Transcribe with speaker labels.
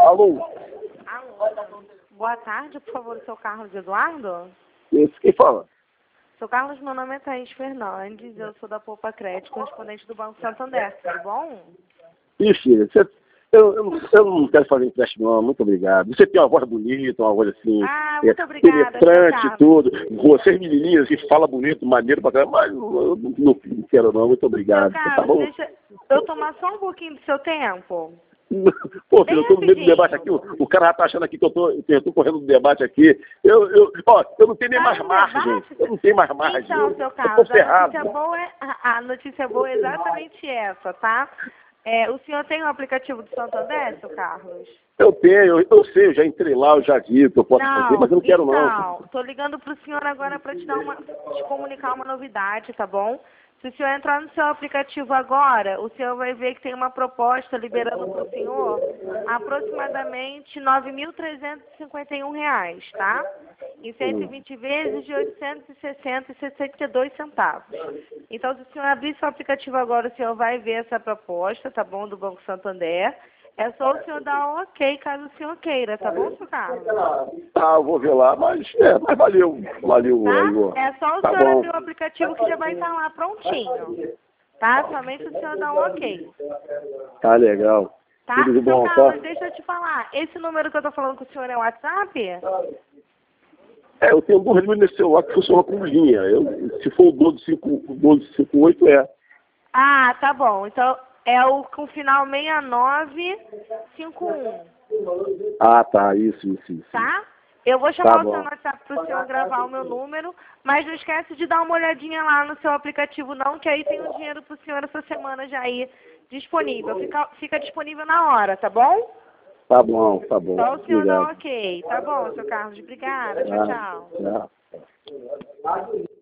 Speaker 1: Alô?
Speaker 2: Alô. Boa tarde, por favor, seu Carlos Eduardo?
Speaker 1: Isso, quem fala?
Speaker 2: Seu Carlos, meu nome é Thaís Fernandes, eu sou da Poupa Crédito, correspondente do Banco Santander, tudo bom?
Speaker 1: Ih, filha, eu não quero fazer empréstimo, não, muito obrigado. Você tem uma voz bonita, uma voz assim,
Speaker 2: Muito obrigada, seu
Speaker 1: penetrante e
Speaker 2: Carlos.
Speaker 1: tudo. Vocês menininhas que falam bonito, maneiro pra caramba, mas não quero não, muito
Speaker 2: Seu
Speaker 1: obrigado. Tá
Speaker 2: Carlos,
Speaker 1: bom?
Speaker 2: deixa eu tomar só um pouquinho do seu tempo.
Speaker 1: Pô,
Speaker 2: Bem
Speaker 1: filho, eu tô no meio do
Speaker 2: rapidinho.
Speaker 1: debate aqui, o cara já tá achando aqui que eu tô correndo do debate aqui. Eu não tenho nem
Speaker 2: Tá
Speaker 1: mais
Speaker 2: no
Speaker 1: margem.
Speaker 2: debate?
Speaker 1: Eu não tenho mais margem.
Speaker 2: Então, seu
Speaker 1: Eu tô
Speaker 2: Carlos,
Speaker 1: ferrado.
Speaker 2: a notícia boa é exatamente essa, tá? O senhor tem o aplicativo do Santander, seu Carlos?
Speaker 1: Eu tenho, eu sei, eu já entrei lá, eu já vi que eu posso fazer, mas eu não quero não.
Speaker 2: Então, tô ligando pro senhor agora para te comunicar uma novidade, tá bom? Se o senhor entrar no seu aplicativo agora, o senhor vai ver que tem uma proposta liberando para o senhor aproximadamente R$ 9.351, tá? Em 120 vezes de R$ 860,62. Então, se o senhor abrir seu aplicativo agora, o senhor vai ver essa proposta, tá bom, do Banco Santander. É só o senhor dar um ok, caso o senhor queira, tá bom, seu Carlos?
Speaker 1: Tá, eu vou ver lá, mas valeu,
Speaker 2: Tá?
Speaker 1: Igor.
Speaker 2: É só o
Speaker 1: Tá
Speaker 2: senhor
Speaker 1: bom.
Speaker 2: abrir o aplicativo que já vai estar lá prontinho. Tá? Somente o senhor dá um ok.
Speaker 1: Tá legal.
Speaker 2: Tá?
Speaker 1: Tudo de
Speaker 2: Seu
Speaker 1: bom,
Speaker 2: Carlos,
Speaker 1: tá?
Speaker 2: deixa eu te falar. Esse número que eu tô falando com o senhor é o WhatsApp?
Speaker 1: Eu tenho 2 números nesse celular que funciona como linha. Se for o 1258
Speaker 2: Ah, tá bom. Então, é o com final 6951.
Speaker 1: Ah, tá, isso.
Speaker 2: Tá? Eu vou
Speaker 1: Tá
Speaker 2: chamar o
Speaker 1: bom.
Speaker 2: seu WhatsApp para o senhor gravar o meu número, mas não esquece de dar uma olhadinha lá no seu aplicativo não, que aí tem um dinheiro para o senhor essa semana já aí disponível. Fica disponível na hora, tá bom?
Speaker 1: Tá bom.
Speaker 2: Só o senhor dá um
Speaker 1: Obrigado.
Speaker 2: ok. Tá bom, seu Carlos. Obrigada. Tchau, tchau.
Speaker 1: Tchau.